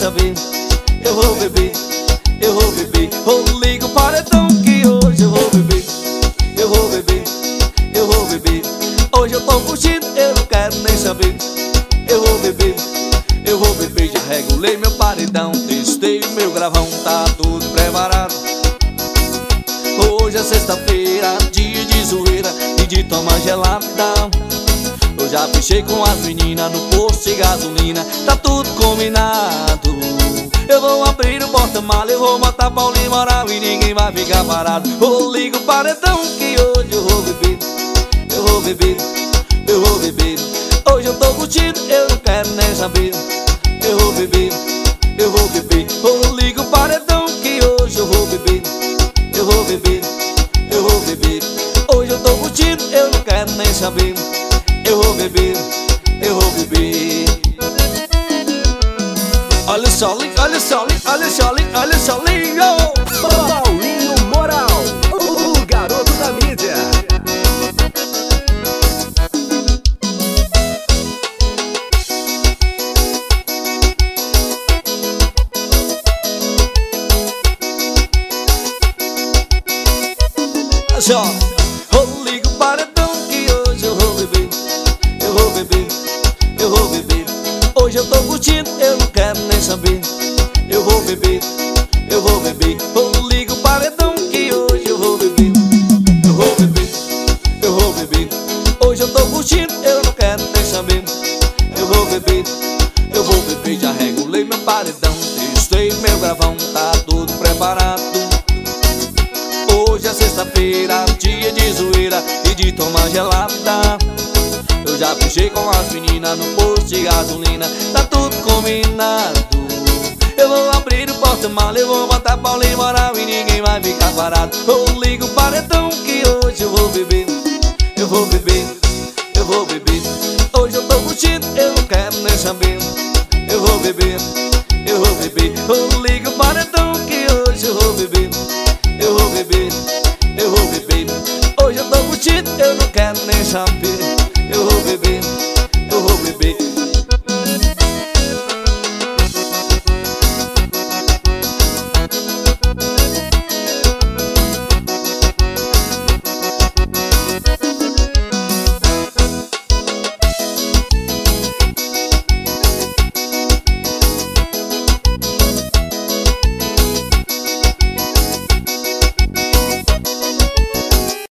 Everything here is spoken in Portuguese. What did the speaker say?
saber. Eu vou beber, eu vou beber. Ou liga o paredão que hoje eu vou beber. Eu vou beber, eu vou beber. Hoje eu tô curtindo, eu não quero nem saber. Eu vou beber, eu vou beber. Já regulei meu paredão, testei o meu gravão, tá tudo preparado. Hoje é sexta-feira, dia de zoeira e de tomar geladão. Eu já fechei com as meninas no posto de gasolina, tá tudo combinado. Eu vou abrir o porta-mala, eu vou matar Paulinho Moral e ninguém vai ficar parado. Ou liga o paredão que hoje eu vou beber. Eu vou beber, eu vou beber. Hoje eu tô curtindo, eu não quero nem saber. Eu vou beber, eu vou beber. Ou liga o paredão que hoje eu vou beber. Eu vou beber, eu vou beber. Hoje eu tô curtindo, eu não quero nem saber. Eu vou beber, eu vou beber. Olha o solinho, olha o solinho, olha o solinho, olha o solinho. Paulinho Moral, o garoto da mídia. Oh, liga o paredão que hoje eu vou beber. Eu vou beber, eu vou beber. Hoje eu tô curtindo, eu não quero nem saber. Eu vou beber, eu vou beber. Oh, liga o paredão que hoje eu vou beber. Eu vou beber, eu vou beber. Hoje eu tô curtindo, eu não quero nem saber. Eu vou beber, eu vou beber. Já regulei meu paredão, testei meu gravão, tá tudo preparado. Hoje é sexta-feira, dia de zoeira e de tomar gelada. Eu já fechei com as meninas no posto de gasolina, tá tudo combinado. Eu vou abrir o porta-mala, eu vou matar Paulinho Moral e ninguém vai ficar parado. Ou liga o paredão que hoje eu vou beber. Eu vou beber, eu vou beber. Hoje eu tô curtindo, eu não quero nem saber. Eu vou beber, eu vou beber. Ou liga o paredão que hoje eu vou beber. Eu vou beber, eu vou beber. Hoje eu tô curtindo, eu não quero nem saber. Eu vou beber, eu vou beber.